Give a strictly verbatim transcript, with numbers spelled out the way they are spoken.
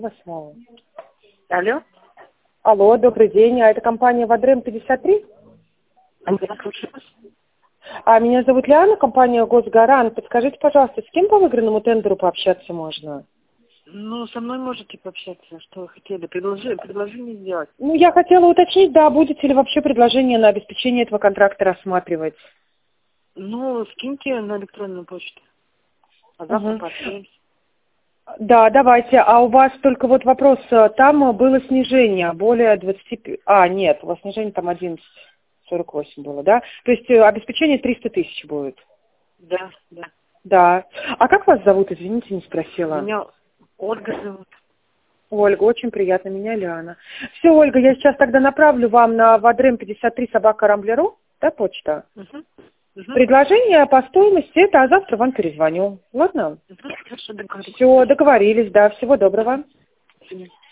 Восьмого. Алло. Алло, добрый день. А это компания Вадрем пятьдесят три? А я слушаю вас. А меня зовут Лиана, компания Госгарант. Подскажите, пожалуйста, с кем по выигранному тендеру пообщаться можно? Ну, со мной можете пообщаться, что вы хотели. Предложи, предложение сделать. Ну, я хотела уточнить, да, будете ли вообще предложение на обеспечение этого контракта рассматривать? Ну, скиньте на электронную почту. А завтра Угу. пообщаемся. Да, давайте. А у вас только вот вопрос, там было снижение более двадцати пяти... А, нет, у вас снижение там одиннадцать сорок восемь было, да? То есть э, обеспечение триста тысяч будет. Да, да. Да. А как вас зовут, извините, не спросила? Меня Ольга зовут. Ольга, очень приятно, меня Лиана. Все, Ольга, я сейчас тогда направлю вам на Вадрем пятьдесят три собака рамблеру, да, почта? Угу. Угу. Предложение по стоимости это, а завтра вам перезвоню. Ладно? Угу. Хорошо, договорились. Все, договорились, да, всего доброго. До свидания.